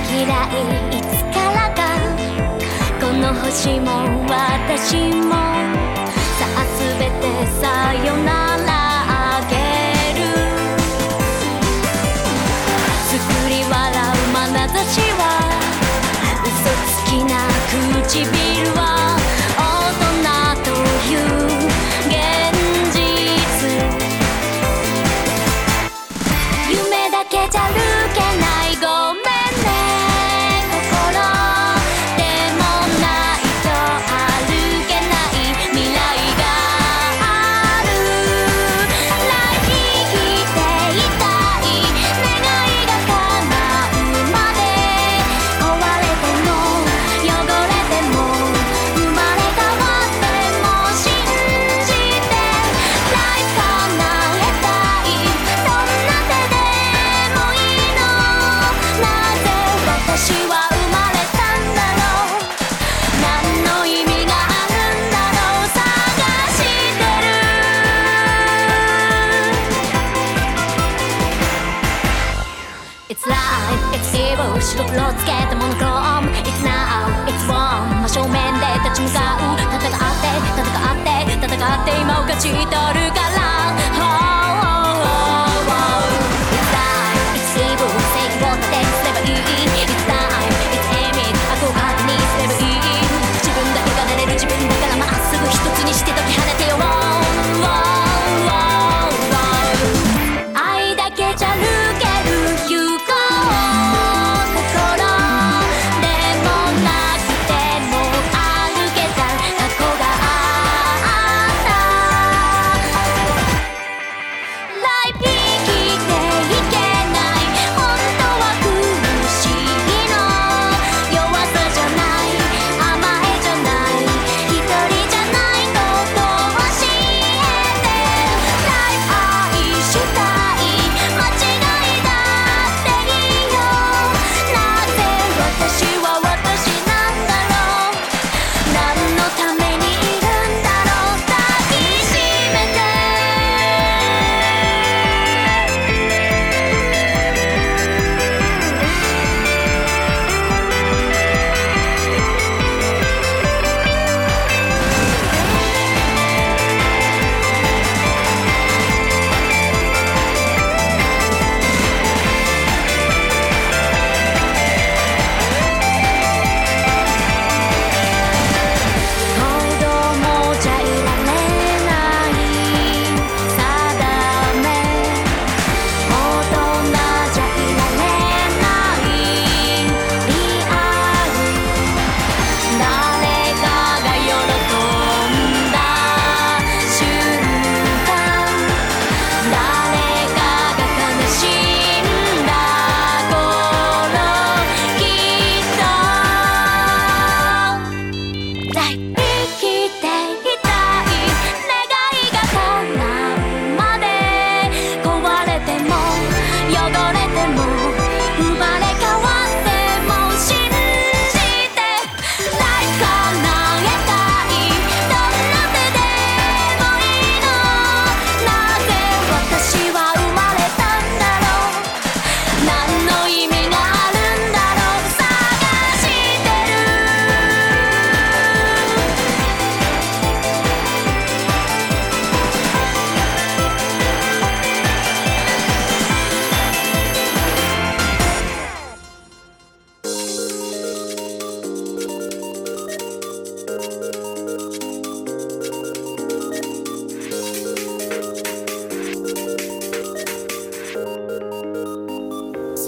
嫌いいつからかこの星も私もさあ全てさよならあげる作り笑う眼差しは嘘つきな唇は大人という現実夢だけじゃ歩けないごめんね心でもないと歩けない未来がある来生きていたい願いが叶うまで壊れても汚れても生まれ変わっても信じてライフ叶えたいどんな手でもいいのなぜ私は生まれたんだろう何の意味があるんだろう探してるIt's life, it's evil 白黒つけたモノクローム It's now, it's wrong 真正面で立ち向かう戦って戦って戦って今を勝ち取るから It's life, it's evil 正義を盾にすればいい It's time, it's aiming 悪を糧にすればいい自分だけがなれる自分だからまっすぐ一つにして解き放てよ愛だけじゃ歩ける行こう心でもなくても歩けた過去があったライフ生きていけない本当は苦しいの弱さじゃない甘えじゃない一人じゃないことを教えてライフ愛したい間違いだっていいよなぜ私は私なんだろう何のためにいるんだろう抱きしめて子供じゃいられない定め大人じゃいられないリアル誰かが喜んだ瞬間誰かが悲しんだ頃きっとライフ生きていたい願いが叶うまで壊れても汚れても